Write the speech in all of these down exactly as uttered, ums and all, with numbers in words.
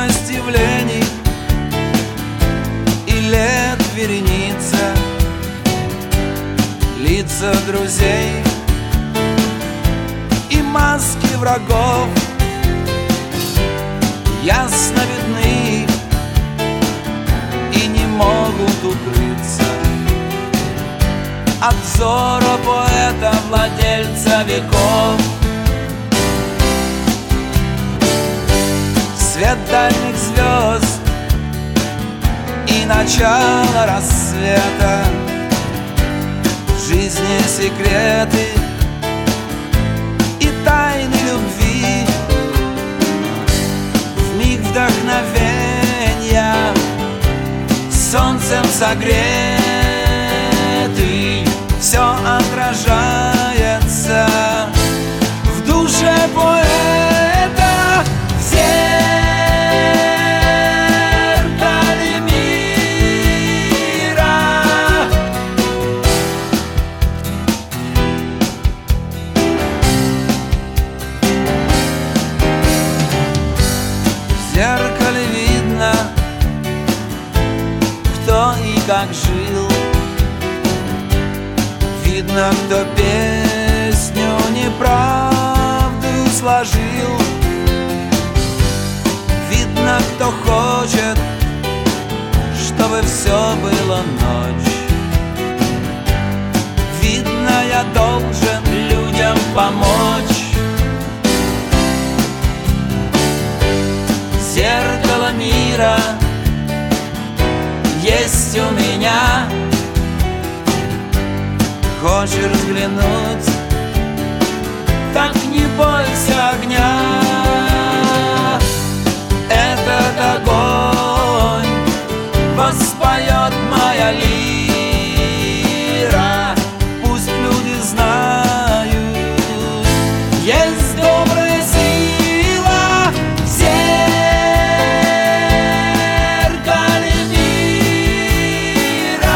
бесконечность явлений и лет вереница, лица друзей и маски врагов ясно видны и не могут укрыться от взора поэта, владельца веков. Свет дальних звезд и начало рассвета, жизни секреты и тайны любви, в миг вдохновения солнцем согретый, все отражается в душе поэта, в зеркале мира. В зеркале видно, кто и как жил. Видно, кто песню неправду сложил. Видно, кто хочет, чтобы все было ночь. Видно, я должен людям помочь. Зеркало мира есть у меня. Хочешь взглянуть, так не бойся огня. Этот огонь воспоет моя лира. Пусть люди знают, есть добрая сила в зеркале мира.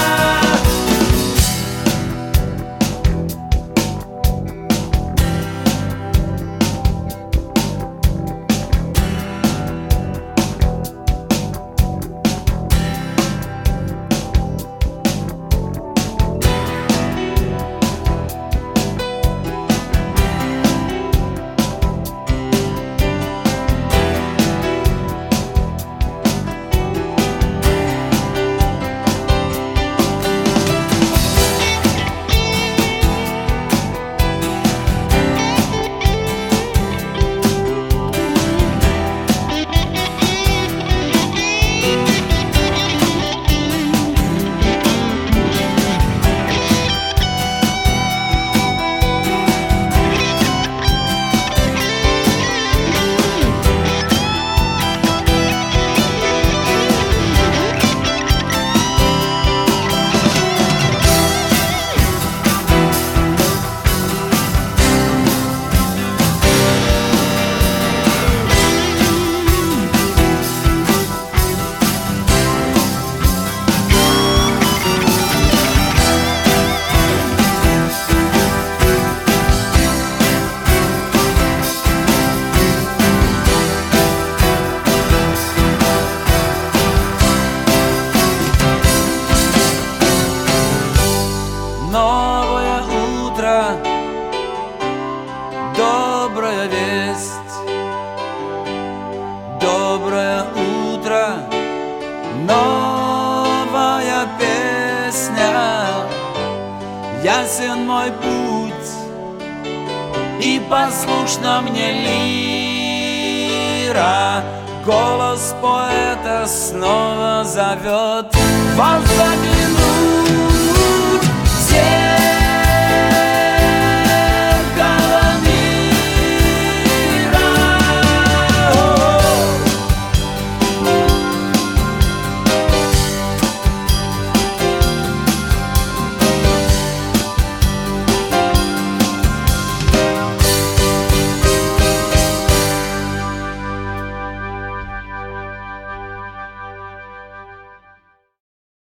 Новое утро, добрая весть. Доброе утро, новая песня. Ясен мой путь, и послушна мне лира. Голос поэта снова зовет вас заглянуть.